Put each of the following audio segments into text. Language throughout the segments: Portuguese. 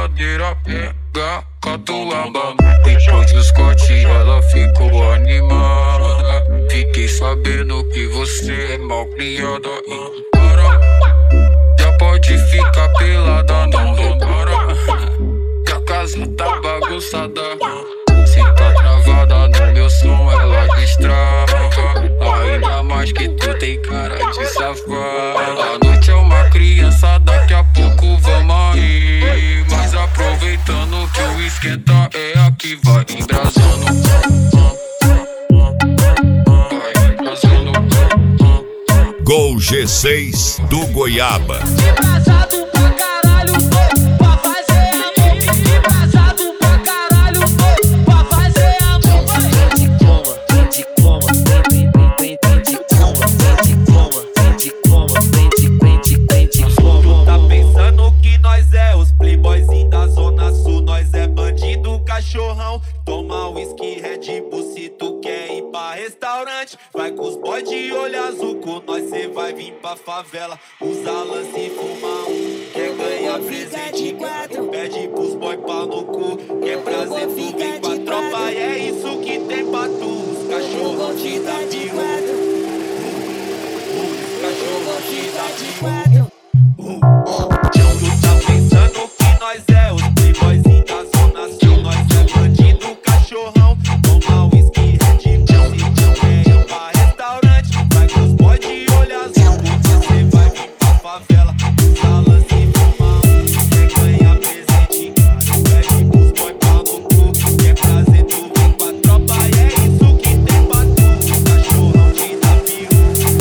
brincadeira, pega catuaba. Depois dos cortes ela ficou animada. Fiquei sabendo que você é mal criada. E para, já pode ficar pelada, não para. Que a casa tá bagunçada. Se tá travada no meu som, ela destrava. Ainda mais que tu tem cara de safada. A noite é uma criança, daqui a pouco vamos aí. Mas aproveitando que o esquenta é aqui, vai embrasando. Vai embrasando. Gol G6 do Goiaba. Embrasado pra caralho, pra fazer amor. Embrasado pra caralho, pra fazer amor. Tá pensando que nós é os playboyzinhos da Zona Sul. Nós é bandido, cachorrão. Toma whisky, Red Bull se tu quer ir pra restaurante. Vai com os boys de olho azul, com nós cê vai vir pra favela. Usa lance e fuma quer ganhar presente, pede pros boy pau no cu. Quer prazer, tu vem com a tropa e é isso que tem pra tu. Os cachorrão te dá de os cachorrão te dá de tu tá pensando que nós é os playboyzinhos da Zona Sul. Nós é bandido, cachorrão. Toma whisky, Red Bull se tu quer ir pra restaurante. Vai com os boys de olho azul, você vai vir pra favela. Usa lance e fuma quer ganhar presente, pede pros boy pau no cu. Quer prazer, tu vem com a tropa e é isso que tem pra tu. Os cachorrão te dá piru.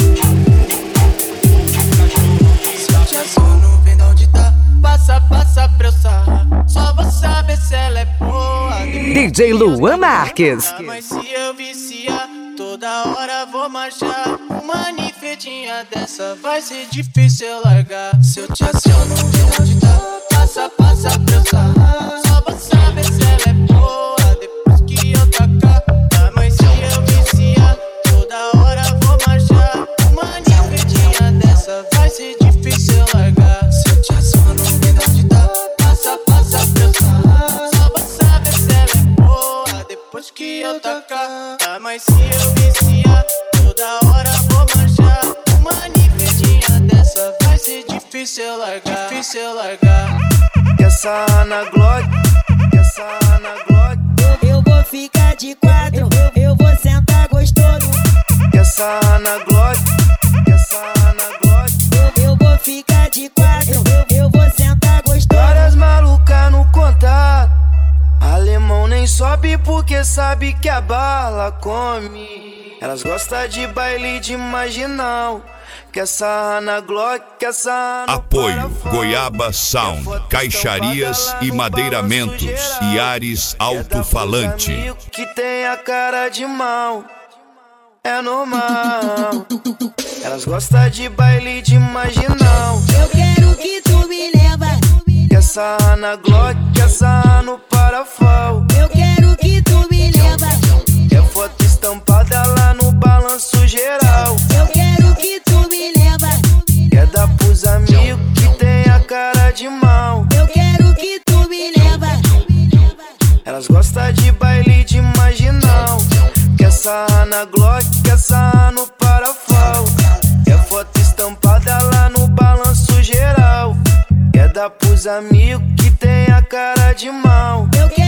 Não vem de onde tá, passa pra eu sarrar. Só vou saber se ela é boa. DJ Luan Marques. Mas se eu viciar, toda hora vou marchar. Uma ninfetinha dessa vai ser difícil eu largar. Se eu te aciono, não vem de onde tá, passa pra eu sarrar. Só vou saber se ela é boa depois que eu tacar. Mas se eu viciar, toda hora vou marchar. Uma ninfetinha dessa vai ser difícil eu largar. Se eu te aciono, não vem de onde tá, passa pra eu sarrar. Só vou saber se ela é boa depois que eu tacar. Mas se eu viciar, toda hora vou marchar. Uma ninfetinha dessa vai ser difícil eu largar. Difícil eu largar. Quer sarrar na Glock? Quer sarrar na Glock? Eu vou ficar de quatro, eu vou sentar gostoso. Quer sarrar na Glock? Quer sarrar na Glock? Eu vou ficar de quatro, eu vou sentar gostoso. Várias malucas no contato. Alemão nem sobe porque sabe que a bala come. Elas gostam de baile de marginal. Quer sarrar na Glock, quer sarrar no Apoio Parafal. Goiaba Sound, caixarias e madeiramentos, Iares Alto-Falante. Amigo que tem a cara de mal, é normal. Elas gostam de baile de marginal. Eu quero que tu me leva. Quer sarrar na Glock, quer sarrar no Parafal. Eu quero que tu me leva. Quer foto estampada lá no balanço geral. Eu quero que tu me leva. Quer dar pros amigos que tem a cara de mal. Eu quero que tu me leva. Elas gostam de baile de marginal. Quer sarrar na Glock, quer sarrar no Parafal. Quer foto estampada lá no balanço geral. Quer dar pros amigos que tem a cara de mal. Eu quero